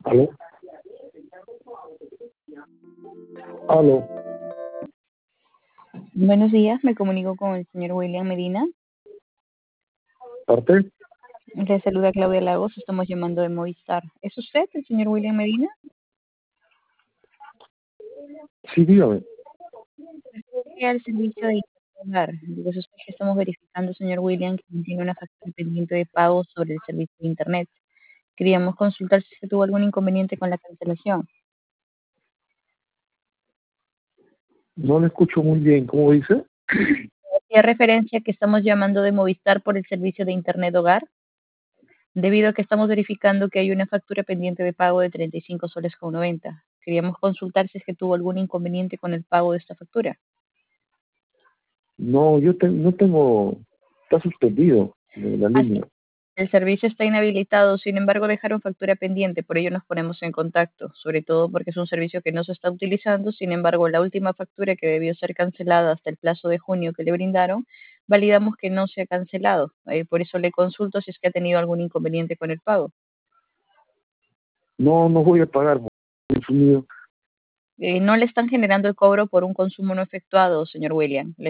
¿Aló? ¿Aló? Buenos días, me comunico con el señor William Medina. ¿Parte? Le saluda Claudia Lagos, estamos llamando de Movistar. ¿Es usted el señor William Medina? Sí, dígame. Refiere al servicio de Internet. Digo, es usted que estamos verificando, señor William, que tiene una factura pendiente de pago sobre el servicio de Internet. Queríamos consultar si se tuvo algún inconveniente con la cancelación. No le escucho muy bien. ¿Cómo dice? Hacía referencia que estamos llamando de Movistar por el servicio de Internet Hogar, debido a que estamos verificando que hay una factura pendiente de pago de 35 soles con 90. Queríamos consultar si es que tuvo algún inconveniente con el pago de esta factura. No, no tengo... Está suspendido la Así, línea. el servicio está inhabilitado, sin embargo dejaron factura pendiente, por ello nos ponemos en contacto, sobre todo porque es un servicio que no se está utilizando, sin embargo la última factura que debió ser cancelada hasta el plazo de junio que le brindaron, validamos que no se ha cancelado, por eso le consulto si es que ha tenido algún inconveniente con el pago. No, no voy a pagar por consumido. No le están generando el cobro por un consumo no efectuado, señor William.